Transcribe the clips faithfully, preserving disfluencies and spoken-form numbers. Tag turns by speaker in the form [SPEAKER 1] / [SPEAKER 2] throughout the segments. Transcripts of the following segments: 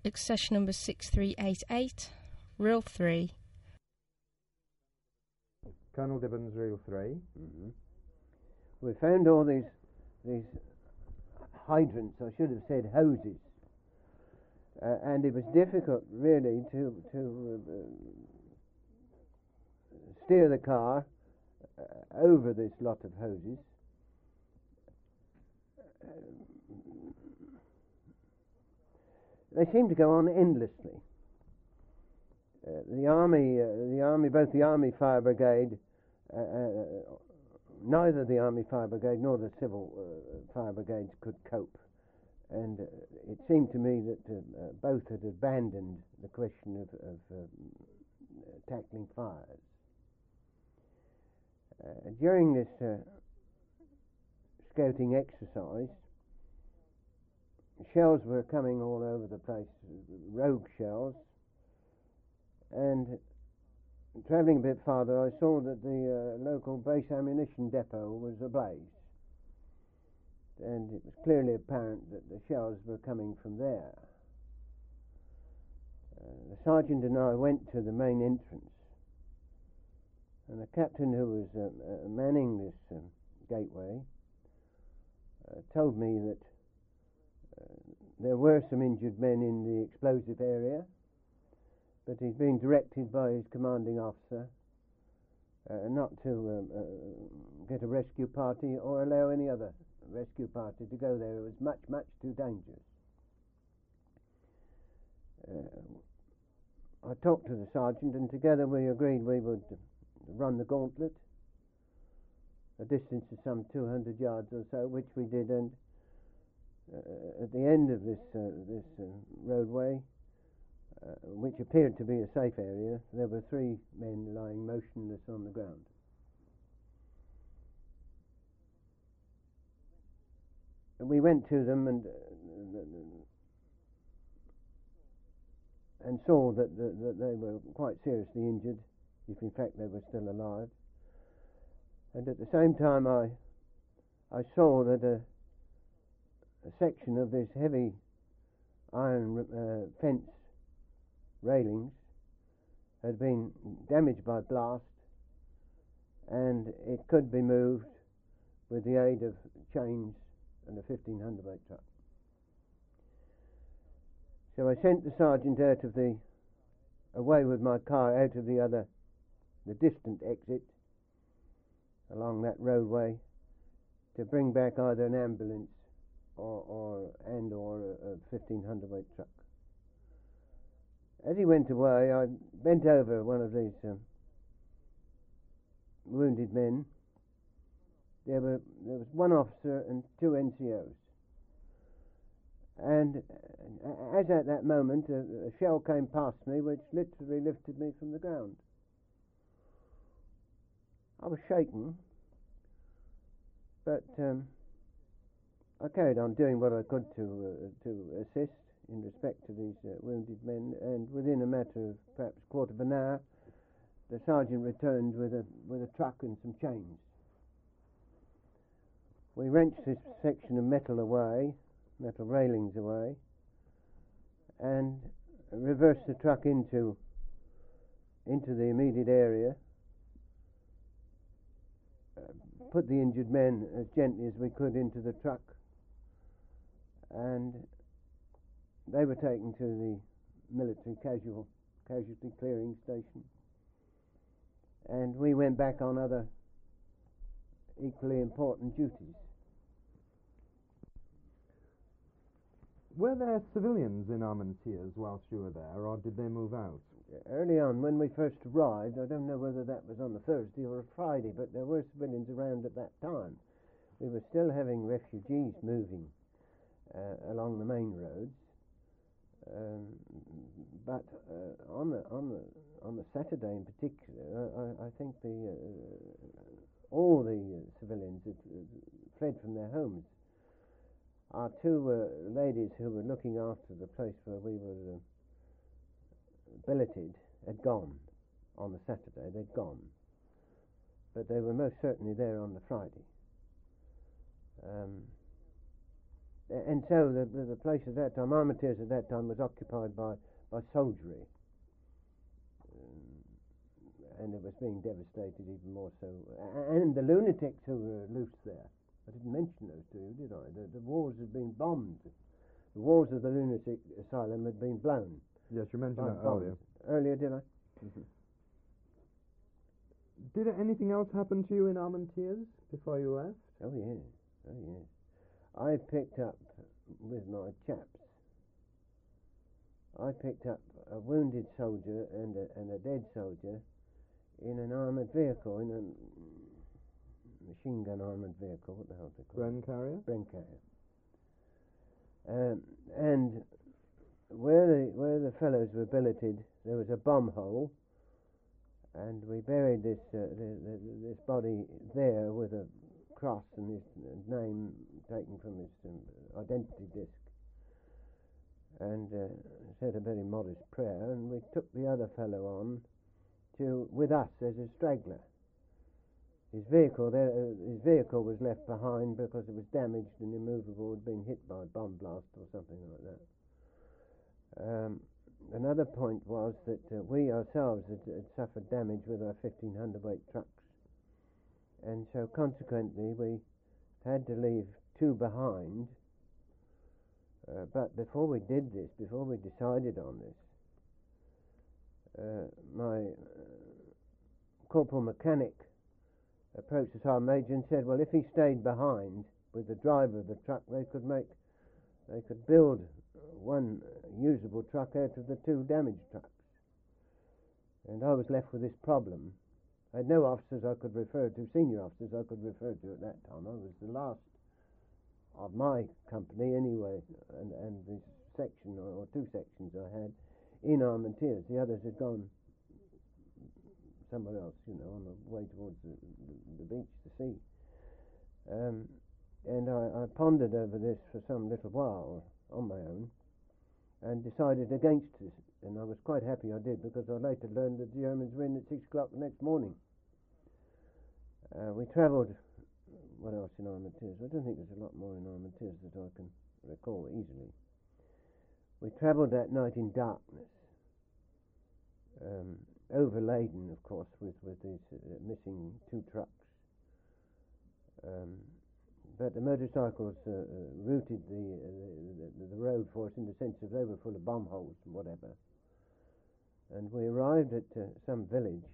[SPEAKER 1] accession number six three eight eight, reel three.
[SPEAKER 2] Colonel Dibbons, reel three.
[SPEAKER 3] Mm-hmm. We found all these these hydrants, I should have said hoses, uh, and it was difficult really to to uh, steer the car uh, over this lot of hoses. Uh, they seem to go on endlessly. Uh, the army, uh, the army, both the Army Fire Brigade, uh, uh, neither the Army Fire Brigade nor the Civil uh, Fire Brigades could cope, and uh, it seemed to me that uh, uh, both had abandoned the question of, of um, tackling fires. Uh, during this uh, scouting exercise, shells were coming all over the place, rogue shells, and travelling a bit farther, I saw that the uh, local base ammunition depot was ablaze, and it was clearly apparent that the shells were coming from there. Uh, the sergeant and I went to the main entrance, and the captain who was uh, uh, manning this um, gateway uh, told me that uh, there were some injured men in the explosive area, but he's been directed by his commanding officer uh, not to um, uh, get a rescue party or allow any other rescue party to go there. It was much, much too dangerous. Uh, I talked to the sergeant, and together we agreed we would run the gauntlet, a distance of some two hundred yards or so, which we did, and uh, at the end of this, uh, this uh, roadway, Uh, which appeared to be a safe area, there were three men lying motionless on the ground. And we went to them and uh, and saw that, that, that they were quite seriously injured, if in fact they were still alive. And at the same time I I saw that a, a section of this heavy iron uh, fence railings had been damaged by blast, and it could be moved with the aid of chains and a fifteen hundredweight truck. So I sent the sergeant out of the away with my car out of the other, the distant exit along that roadway, to bring back either an ambulance or, or and or a, a fifteen hundredweight truck. As he went away, I bent over one of these um, wounded men. There were there was one officer and two N C Os. And uh, as at that moment, a, a shell came past me, which literally lifted me from the ground. I was shaken, but um, I carried on doing what I could to uh, to assist in respect to these uh, wounded men, and within a matter of perhaps a quarter of an hour, the sergeant returned with a with a truck and some chains. We wrenched this section of metal away, metal railings away, and reversed the truck into into the immediate area, uh, put the injured men as gently as we could into the truck, and they were taken to the military casual casualty clearing station, and we went back on other equally important duties.
[SPEAKER 2] Were there civilians in Armentières whilst you were there, or did they move out?
[SPEAKER 3] Early on, when we first arrived, I don't know whether that was on a Thursday or a Friday, but there were civilians around at that time. We were still having refugees moving uh, along the main roads. Um, but uh, on the on the on the Saturday in particular, I, I think the uh, all the uh, civilians had uh, fled from their homes. Our two uh, ladies who were looking after the place where we were uh, billeted had gone on the Saturday. They'd gone, but they were most certainly there on the Friday. Um, A- And so the, the, the place at that time, Armentières at that time, was occupied by, by soldiery. Um, and it was being devastated even more so. A- And the lunatics who were loose there. I didn't mention those to you, did I? The, the walls had been bombed. The walls of the lunatic asylum had been blown.
[SPEAKER 2] Yes, you mentioned
[SPEAKER 3] by
[SPEAKER 2] that
[SPEAKER 3] bombs.
[SPEAKER 2] earlier.
[SPEAKER 3] Earlier, did I?
[SPEAKER 2] Mm-hmm. Did anything else happen to you in Armentières before you left?
[SPEAKER 3] Oh, yes. Oh, yes. I picked up with my chaps. I picked up a wounded soldier and a, and a dead soldier in an armoured vehicle, in a machine gun armoured vehicle. What the hell is it called?
[SPEAKER 2] Bren carrier?
[SPEAKER 3] Bren carrier. Um, and where the where the fellows were billeted, there was a bomb hole, and we buried this uh, the, the, this body there with a cross and his name taken from his um, identity disc, and uh, said a very modest prayer, and we took the other fellow on to with us as a straggler. His vehicle there, uh, his vehicle was left behind because it was damaged and immovable, had been hit by a bomb blast or something like that. Um, another point was that uh, we ourselves had, had suffered damage with our fifteen hundredweight trucks, and so consequently we had to leave two behind. Uh, but before we did this, before we decided on this, uh, my uh, corporal mechanic approached the sergeant major and said, well, if he stayed behind with the driver of the truck, they could make, they could build one usable truck out of the two damaged trucks. And I was left with this problem. I had no officers I could refer to, senior officers I could refer to at that time. I was the last of my company anyway, and, and this section, or, or two sections I had, in Armentières. The others had gone somewhere else, you know, on the way towards the, the, the beach, the sea. Um, and I, I pondered over this for some little while on my own, and decided against it. And I was quite happy I did, because I later learned that the Germans were in at six o'clock the next morning. Uh, we travelled, what else in Armentières? I don't think there's a lot more in Armentières that I can recall easily. We travelled that night in darkness, um, overladen, of course, with, with these uh, missing two trucks. Um, but the motorcycles uh, uh, routed the, uh, the, the road for us in the sense that they were full of bomb holes and whatever. And we arrived at uh, some village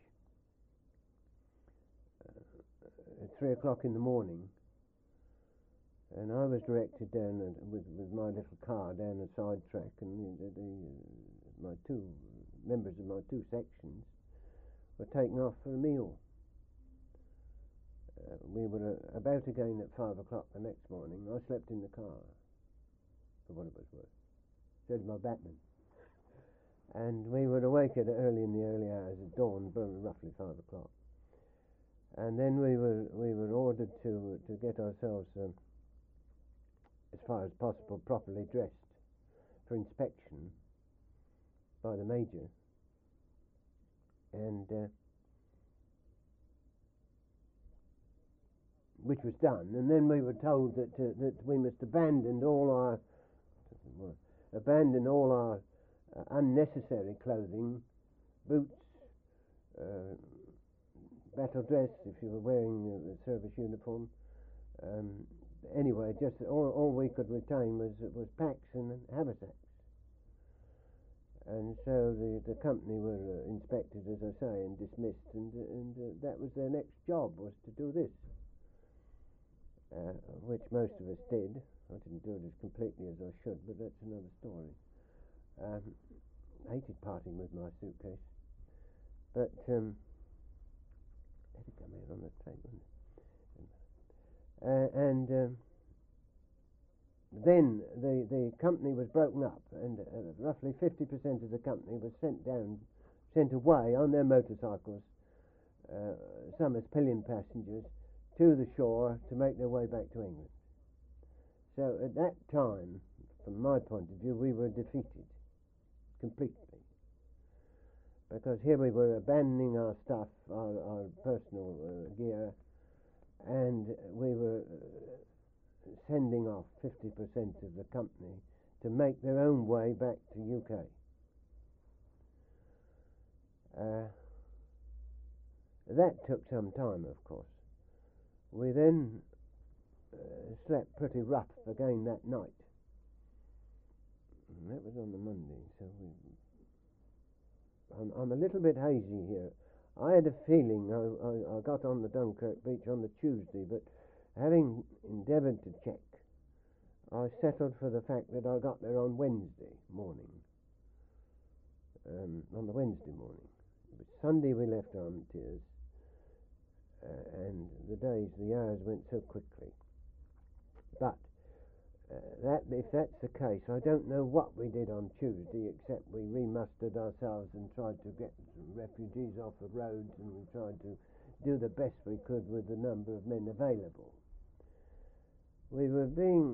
[SPEAKER 3] uh, at three o'clock in the morning, and I was directed down uh, with, with my little car down a side track, and the, the, the, uh, my two members of my two sections were taken off for a meal. Uh, we were uh, about again at five o'clock the next morning. I slept in the car, for what it was worth. So did my batman. And we were awake at early in the early hours of dawn, roughly five o'clock. And then we were we were ordered to to get ourselves, um, as far as possible, properly dressed for inspection by the major. And uh, which was done, and then we were told that uh, that we must abandon all our abandon all our uh, unnecessary clothing, boots, uh, battle dress if you were wearing uh, the service uniform. Um, anyway, just all, all we could retain was was packs and haversacks. And so the, the company were uh, inspected, as I say, and dismissed, and and uh, that was their next job, was to do this. Uh, which most of us did. I didn't do it as completely as I should, but that's another story. Um, I hated parting with my suitcase, but um, let it come here on the tape, uh, and um, then the the company was broken up, and uh, roughly fifty percent of the company was sent down, sent away on their motorcycles, uh, some as pillion passengers, to the shore to make their way back to England. So at that time, from my point of view, we were defeated completely, because here we were abandoning our stuff, our, our personal uh, gear, and we were uh, sending off fifty percent of the company to make their own way back to U K. Uh, that took some time, of course. We then uh, slept pretty rough again that night. And that was on the Monday, so we, I'm, I'm a little bit hazy here. I had a feeling I, I, I got on the Dunkirk beach on the Tuesday, but having endeavoured to check, I settled for the fact that I got there on Wednesday morning. Um, on the Wednesday morning. It was Sunday we left Armentières, uh, and the days, the hours went so quickly. But uh, that, if that's the case, I don't know what we did on Tuesday, except we remustered ourselves and tried to get refugees off the roads, and we tried to do the best we could with the number of men available. We were being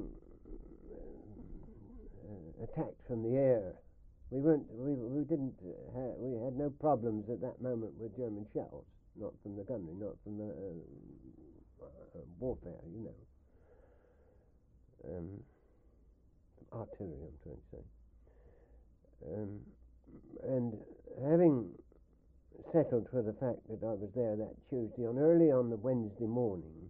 [SPEAKER 3] uh, attacked from the air. We weren't. We, we didn't. Uh, ha- we had no problems at that moment with German shells, not from the gunnery, not from the uh, uh, warfare, you know. Um, artillery, I'm trying to say. Um, and having settled for the fact that I was there that Tuesday, on early on the Wednesday morning.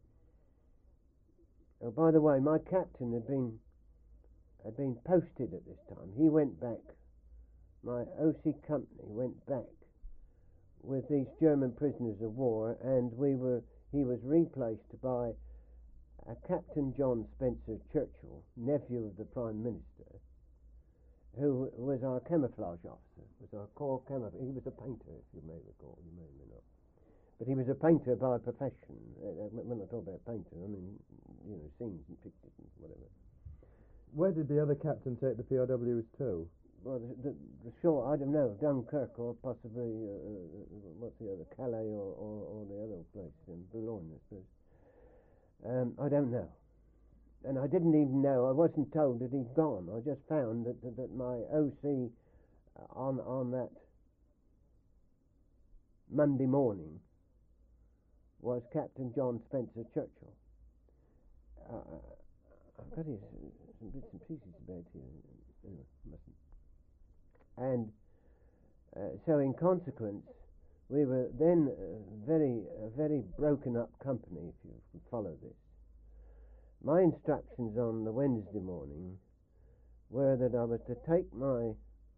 [SPEAKER 3] Oh, by the way, my captain had been had been posted at this time. He went back. My O C company went back with these German prisoners of war, and we were. He was replaced by a Captain John Spencer Churchill, nephew of the Prime Minister, who was our camouflage officer, was our corps camouflage. He was a painter, if you may recall, you may or may not. But he was a painter by profession. Uh, when I talk about painter, I mean, you know, scenes and pictures and whatever.
[SPEAKER 2] Where did the other captain take the P O Ws to?
[SPEAKER 3] Well, the, the, the shore, I don't know, Dunkirk or possibly, uh, uh, what's the other, Calais or, or, or the other place, in Boulogne, I suppose. Um, I don't know. And I didn't even know, I wasn't told that he'd gone. I just found that, that, that my O C on, on that Monday morning was Captain John Spencer Churchill. Uh, I've got his, some bits and pieces about here. Anyway, mustn't. And uh, so in consequence, we were then a very, a very broken up company, if you can follow this. My instructions on the Wednesday morning were that I was to take my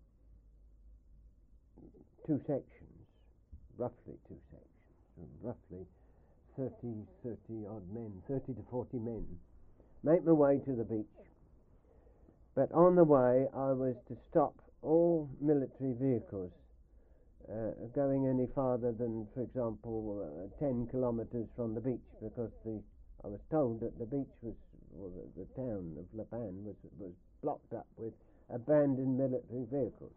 [SPEAKER 3] two sections, roughly two sections, roughly thirty, thirty odd men, thirty to forty men, make my way to the beach. But on the way, I was to stop all military vehicles uh, going any farther than, for example, uh, ten kilometres from the beach, because the I was told that the beach was, or the, the town of La Panne was was blocked up with abandoned military vehicles.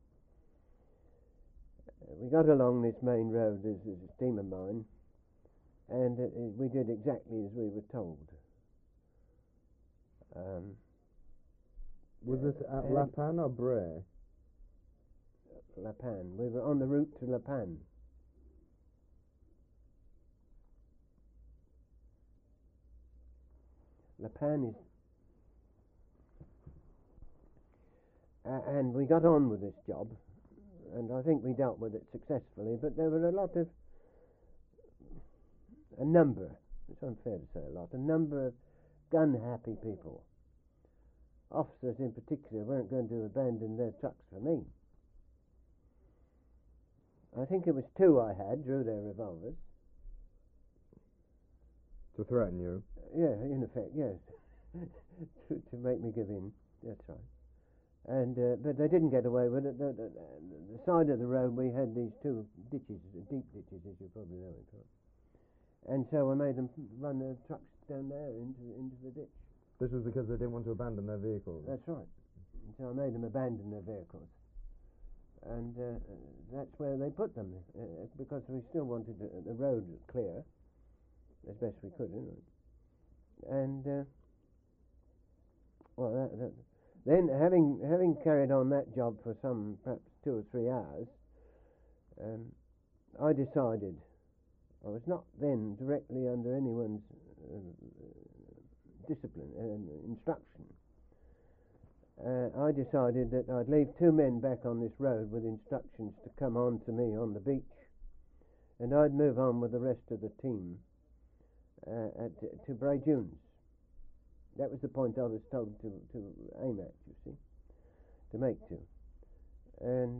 [SPEAKER 3] Uh, we got along this main road, as a steamer mine, and uh, we did exactly as we were told. Um,
[SPEAKER 2] Was this at La Panne or Bray?
[SPEAKER 3] La Panne. We were on the route to La Panne. La Panne is... Uh, and we got on with this job, and I think we dealt with it successfully, but there were a lot of... a number, it's unfair to say a lot, a number of gun-happy people. Officers in particular weren't going to abandon their trucks for me. I think it was two I had, drew their revolvers.
[SPEAKER 2] To threaten you?
[SPEAKER 3] Yeah, in effect, yes. to, to make me give in, that's right. And uh, but they didn't get away with it. The, the, the side of the road we had these two ditches, deep ditches, as you probably know it. And so I made them run their trucks down there into into the ditch.
[SPEAKER 2] This was because they didn't want to abandon their vehicles?
[SPEAKER 3] That's right. And so I made them abandon their vehicles. And uh, that's where they put them, uh, because we still wanted the, the road clear, as best we could, you know. And, uh, well, that, that, then having having carried on that job for some, perhaps two or three hours, um, I decided, I was not then directly under anyone's uh, discipline and instruction, uh, I decided that I'd leave two men back on this road with instructions to come on to me on the beach, and I'd move on with the rest of the team uh, at, to Bray Dunes. That was the point I was told to, to aim at, you see, to make to. And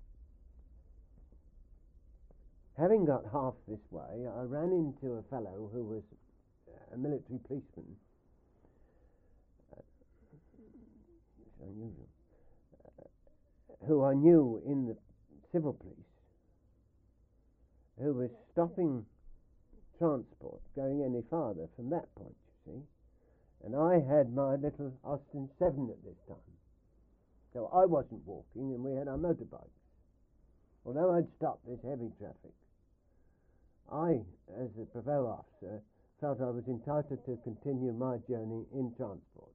[SPEAKER 3] having got half this way, I ran into a fellow who was a military policeman. Uh, it's unusual. Uh, who I knew in the civil police, who was stopping transport going any farther from that point, you see. And I had my little Austin seven at this time. So I wasn't walking, and we had our motorbikes. Although I'd stopped this heavy traffic, I, as the Prevost officer, felt I was entitled to continue my journey in transport.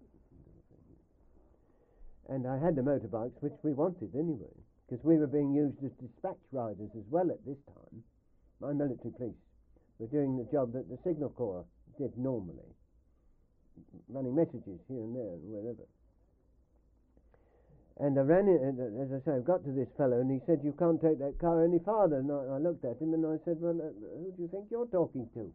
[SPEAKER 3] And I had the motorbikes, which we wanted anyway, because we were being used as dispatch riders as well at this time. My military police were doing the job that the Signal Corps did normally, running messages here and there and wherever. And I ran in, as I say, I got to this fellow, and he said, "You can't take that car any farther." And I, I looked at him and I said, "Well, uh, who do you think you're talking to?"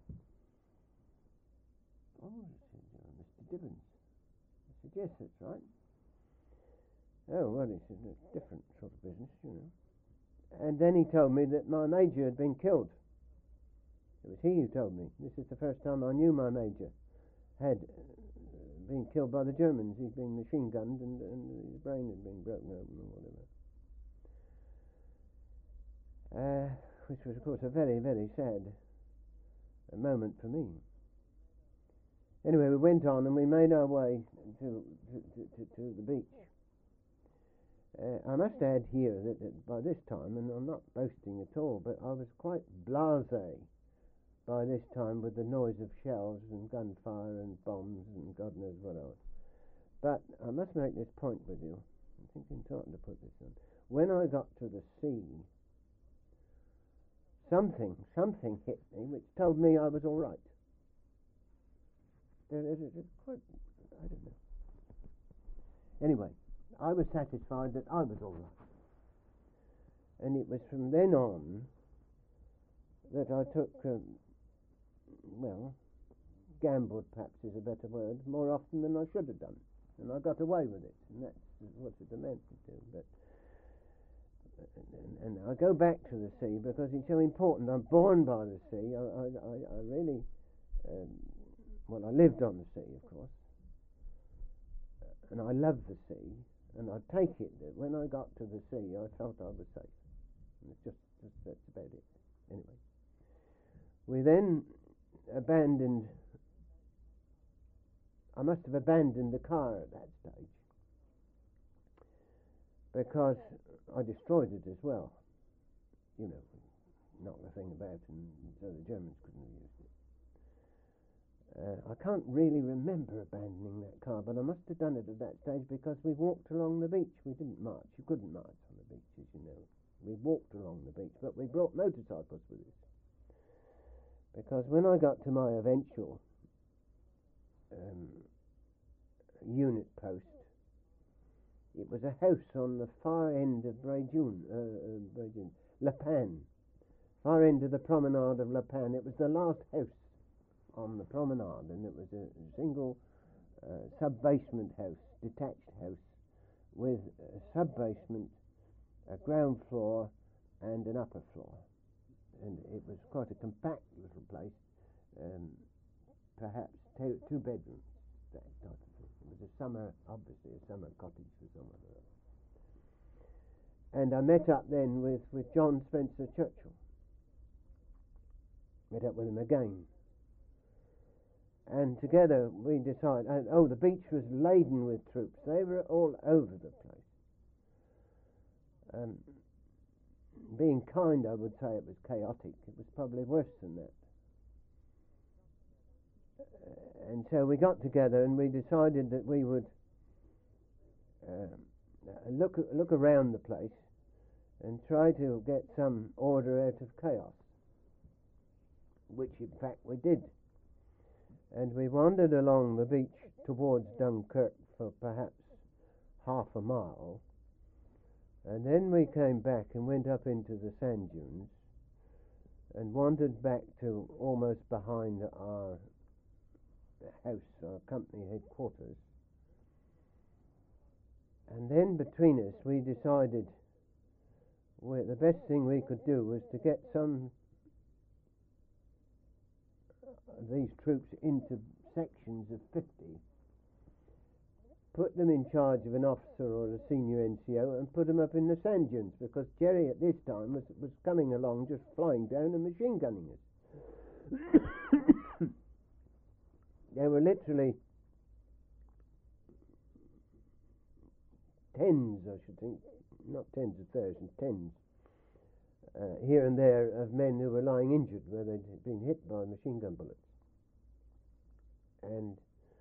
[SPEAKER 3] "Oh," he said, uh, "Mister Dibbins." I said, "Yes, that's right." "Oh, well," he said, "it's a different sort of business, you know." And then he told me that my major had been killed. It was he who told me. This is the first time I knew my major had been killed by the Germans. He'd been machine gunned, and, and his brain had been broken open or whatever. Uh, which was, of course, a very, very sad uh, moment for me. Anyway, we went on and we made our way to to, to, to, to the beach. Uh, I must add here that, that by this time, and I'm not boasting at all, but I was quite blasé by this time with the noise of shells and gunfire and bombs and God knows what else. But I must make this point with you. I think it's important to put this on. When I got to the sea, something, something hit me which told me I was all right. It, it, it, it's quite, I don't know. Anyway, I was satisfied that I was all right. And it was from then on that I took... Um, well, gambled perhaps is a better word, more often than I should have done. And I got away with it, and that's what it amounted to. But, and, and I go back to the sea because it's so important. I'm born by the sea. I, I, I, I really, um, well, I lived on the sea, of course. And I love the sea. And I take it that when I got to the sea, I felt I was safe. And it's just, just that's about it. Anyway. We then abandoned, I must have abandoned the car at that stage because I destroyed it as well. You know, knocked the thing about, and so the Germans couldn't have used it. Uh, I can't really remember abandoning that car, but I must have done it at that stage because we walked along the beach. We didn't march. You couldn't march on the beach, as you know. We walked along the beach, but we brought motorcycles with us. Because when I got to my eventual um, unit post, it was a house on the far end of Bray Dunes, uh, uh, Bray Dunes, La Panne, far end of the promenade of La Panne. It was the last house on the promenade, and it was a single uh, sub-basement house, detached house, with a sub-basement, a ground floor, and an upper floor. And it was quite a compact little place, um, perhaps two, two bedrooms, that type of thing. It was a summer, obviously a summer cottage for someone else. And I met up then with, with John Spencer Churchill. Met up with him again. And together we decided, and, oh, the beach was laden with troops. They were all over the place. Um, Being kind, I would say it was chaotic. It was probably worse than that. Uh, and so we got together and we decided that we would uh, look look around the place and try to get some order out of chaos, which in fact we did. And we wandered along the beach towards Dunkirk for perhaps half a mile, and then we came back and went up into the sand dunes and wandered back to almost behind our house, our company headquarters. And then between us we decided we, the best thing we could do was to get some of these troops into sections of fifty, put them in charge of an officer or a senior N C O, and put them up in the sand dunes, because Jerry at this time was, was coming along just flying down and machine gunning us. There were literally tens, I should think, not tens of thousands, tens, uh, here and there of men who were lying injured where they'd been hit by machine gun bullets. And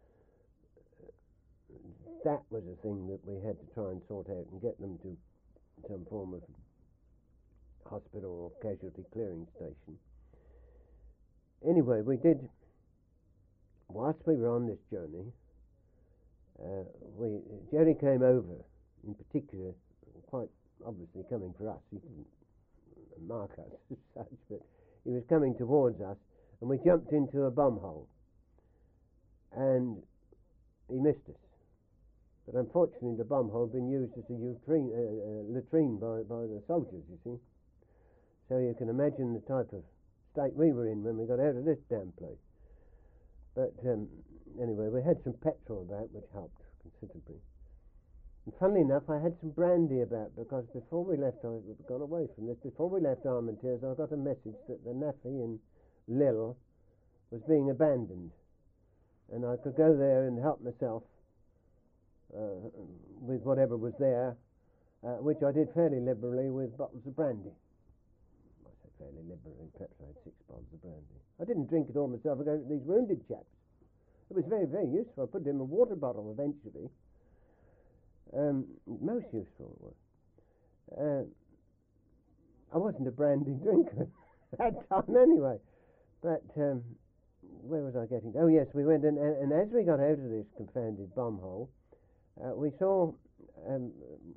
[SPEAKER 3] that was a thing that we had to try and sort out and get them to some form of hospital or casualty clearing station. Anyway, we did, whilst we were on this journey, uh, we Jerry came over, in particular, quite obviously coming for us. He didn't mark us as such, but he was coming towards us, and we jumped into a bomb hole, and he missed us. But unfortunately, the bomb hole had been used as a latrine, uh, uh, latrine by, by the soldiers, you see. So you can imagine the type of state we were in when we got out of this damn place. But um, anyway, we had some petrol about, which helped considerably. And funnily enough, I had some brandy about, because before we left, I we've gone away from this, before we left Armentières, I got a message that the Naffy in Lille was being abandoned, and I could go there and help myself uh, with whatever was there, uh, which I did fairly liberally with bottles of brandy. I say fairly liberally, perhaps I had six bottles of brandy. I didn't drink it all myself, I gave it to these wounded chaps. It was very, very useful. I put it in a water bottle eventually. Um, most useful it was. Uh, I wasn't a brandy drinker at that time anyway. But um, where was I getting? Oh yes, we went, and, and as we got out of this confounded bomb hole, uh, we saw, um,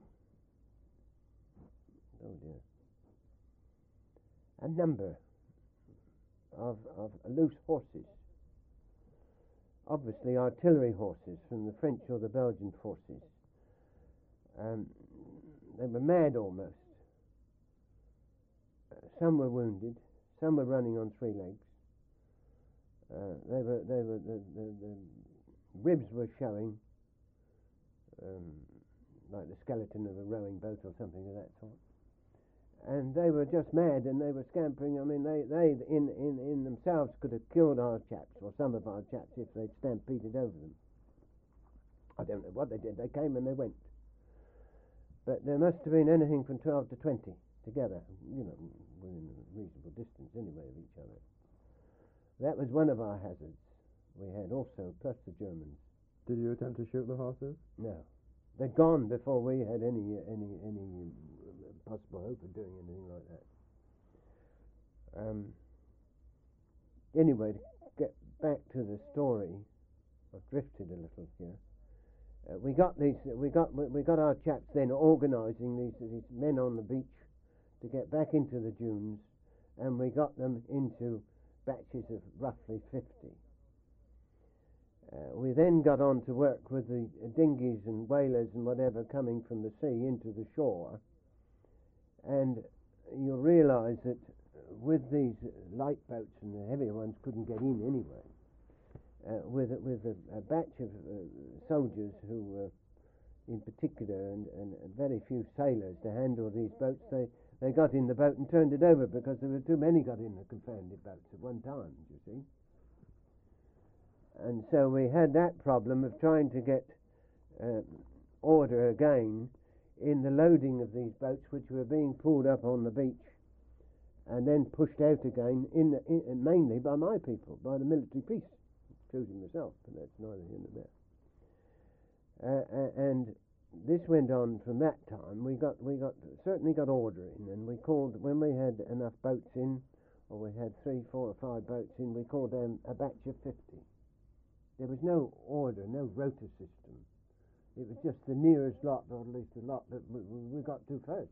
[SPEAKER 3] oh dear, a number of, of loose horses. Obviously artillery horses from the French or the Belgian forces. Um, they were mad almost. Uh, some were wounded, some were running on three legs. Uh, they were, they were, the, the, the ribs were showing, um, like the skeleton of a rowing boat or something of that sort. And they were just mad, and they were scampering. I mean, they, they in, in, in themselves could have killed our chaps, or some of our chaps, if they'd stampeded over them. I don't know what they did. They came and they went. But there must have been anything from twelve to twenty together, you know, within a reasonable distance anyway of each other. That was one of our hazards. We had also, plus the Germans.
[SPEAKER 2] Did you attempt to shoot the horses?
[SPEAKER 3] No. They'd gone before we had any any any possible hope of doing anything like that. Um, anyway, to get back to the story, I've drifted a little here. Uh, we got these. We got we got our chaps then organising these these men on the beach to get back into the dunes, and we got them into batches of roughly fifty. Uh, we then got on to work with the uh, dinghies and whalers and whatever coming from the sea into the shore, and you'll realise that with these light boats, and the heavier ones couldn't get in anyway, uh, with, with a, a batch of uh, soldiers who were in particular, and, and very few sailors to handle these boats, they, they got in the boat and turned it over because there were too many got in the confounded boats at one time, you see. And so we had that problem of trying to get uh, order again in the loading of these boats, which were being pulled up on the beach and then pushed out again, in, the, in mainly by my people, by the military police, including myself, but that's neither here nor there. Uh, and this went on from that time. We got we got certainly got order in, and we called, when we had enough boats in, or we had three, four or five boats in, we called them a batch of fifty. there was no order, no rota system. It was just the nearest lot, or at least the lot that we, we got to first.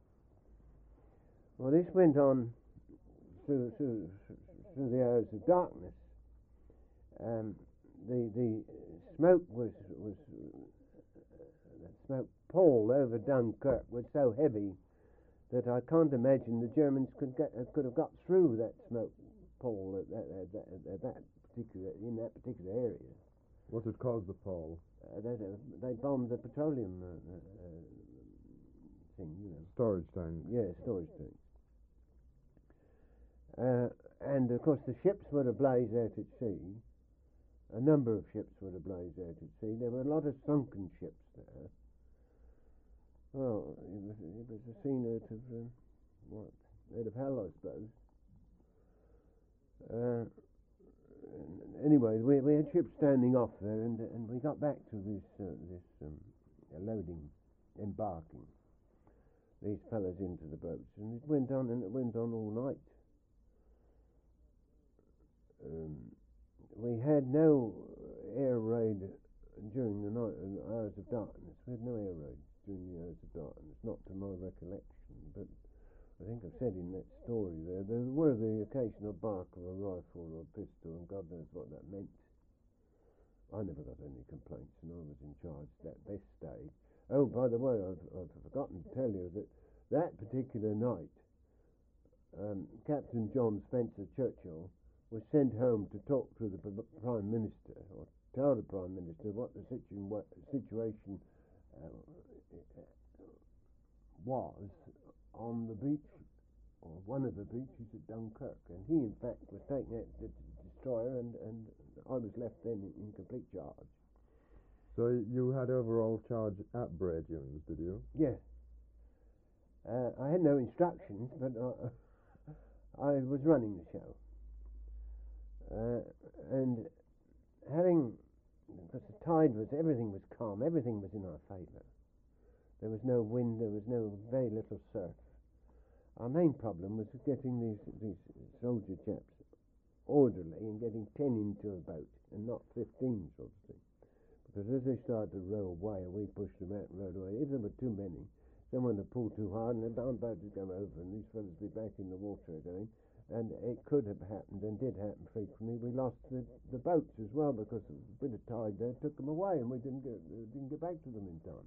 [SPEAKER 3] Well, this went on through, through, through the hours of darkness. Um, the the smoke was was uh, the smoke pall over Dunkirk was so heavy that I can't imagine the Germans could get uh, could have got through that smoke pall at that, at that, at that particular in that particular area.
[SPEAKER 2] What had caused the fall?
[SPEAKER 3] Uh, they they bombed the petroleum uh, uh, thing, you know.
[SPEAKER 2] Storage tank.
[SPEAKER 3] Yeah, storage tank. Uh, and of course the ships were ablaze out at sea. A number of ships were ablaze out at sea. There were a lot of sunken ships there. Well, it was, it was a scene out of um, what? Out of hell, I suppose. Uh, anyway, we we had ships standing off there, and and we got back to this uh, this um, loading, embarking these fellas into the boats, and it went on, and it went on all night. Um, we had no air raid during the night, uh, hours of darkness. We had no air raid during the hours of darkness, not to my recollection, but I think I've said in that story there, there were the occasional bark of a rifle or a pistol, and God knows what that meant. I never got any complaints, and I was in charge at this stage. Oh, by the way, I've, I've forgotten to tell you that that particular night, um, Captain John Spencer Churchill was sent home to talk to the Prime Minister, or tell the Prime Minister what the situ- what situation uh, was on the beach, or one of the beaches at Dunkirk. And he, in fact, was taken out to the destroyer, and, and I was left then in, in complete charge.
[SPEAKER 2] So you had overall charge at Bray Dunes, did you?
[SPEAKER 3] Yes. Uh, I had no instructions, but I, I was running the show. Uh, and having, because the tide was, everything was calm, everything was in our favour. There was no wind, there was no, very little surf. Our main problem was getting these these soldier chaps orderly and getting ten into a boat and not fifteen, sort of thing. Because as they started to row away, we pushed them out and rowed away. If there were too many, someone would pull too hard and the darn boat would go over, and these fellows would be back in the water again. And it could have happened, and did happen frequently. We lost the, the boats as well, because a bit of tide there took them away, and we didn't get didn't get back to them in time.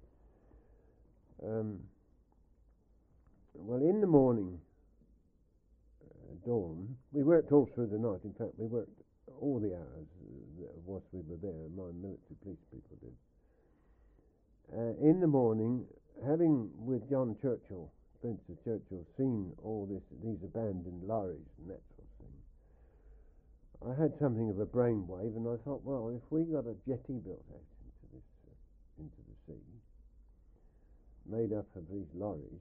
[SPEAKER 3] Um, well, in the morning, uh, dawn, we worked all through the night. In fact, we worked all the hours uh, whilst we were there. My military police people did. Uh, in the morning, having with John Churchill, Spencer Churchill, seen all this, these abandoned lorries and that sort of thing, I had something of a brainwave, and I thought, well, if we got a jetty built out into this, uh, into the sea, made up of these lorries,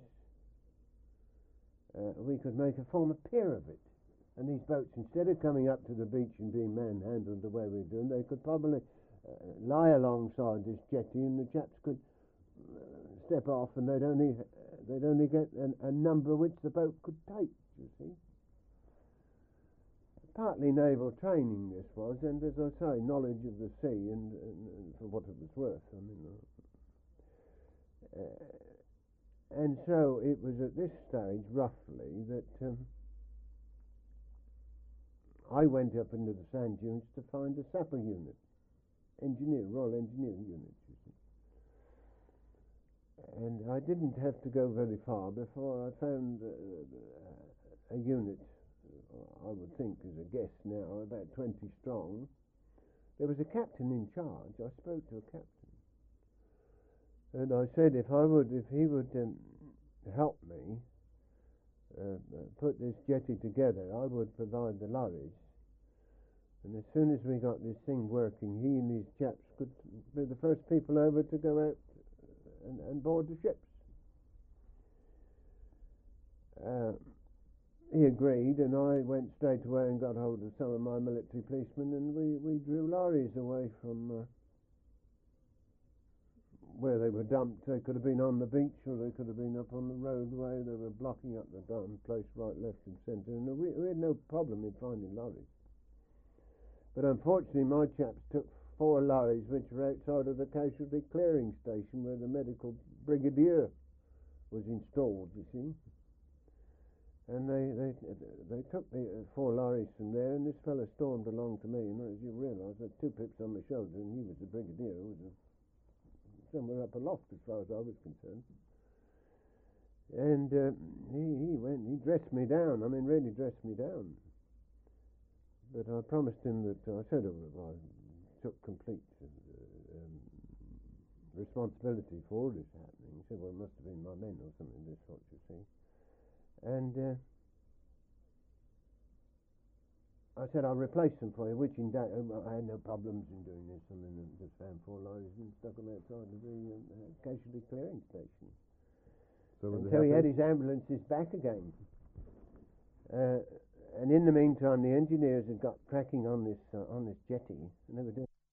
[SPEAKER 3] uh, we could make a form a pier of it. And these boats, instead of coming up to the beach and being manhandled the way we're doing, they could probably uh, lie alongside this jetty, and the chaps could uh, step off, and they'd only uh, they'd only get an, a number which the boat could take. You see, partly naval training this was, and as I say, knowledge of the sea, and, and, and for what it was worth. I mean. Uh, Uh, and so it was at this stage, roughly, that um, I went up into the sand dunes to find a sapper unit, engineer, Royal Engineering unit, you see. And I didn't have to go very far before I found uh, a unit, I would think, as a guess now, about twenty strong. There was a captain in charge. I spoke to a captain. And I said if I would, if he would um, help me uh, put this jetty together, I would provide the lorries. And as soon as we got this thing working, he and these chaps could be the first people over to go out and, and board the ships. Uh, he agreed, and I went straight away and got hold of some of my military policemen, and we, we drew lorries away from... Uh, where they were dumped. They could have been on the beach, or they could have been up on the roadway. They were blocking up the darn place right, left and centre, and we, we had no problem in finding lorries. But unfortunately, my chaps took four lorries which were outside of the casualty clearing station where the medical brigadier was installed, you see. And they they they took the uh, four lorries from there, and this fellow stormed along to me, and as you realise, I had two pips on my shoulder, and he was the brigadier, who was a, somewhere up aloft as far as I was concerned. And uh, he, he went, he dressed me down, I mean really dressed me down. But I promised him that, I said oh, I took complete uh, um, responsibility for all this happening. He said, well, it must have been my men or something, this sort, you see. And uh, I said, I'll replace them for you, which in that, um, I had no problems in doing this. I mean, just found four lorries and stuck them outside of the uh, casualty clearing station.
[SPEAKER 2] So
[SPEAKER 3] Until he had his ambulances back again. Uh, and in the meantime, the engineers had got cracking on this uh, on this jetty, and they were doing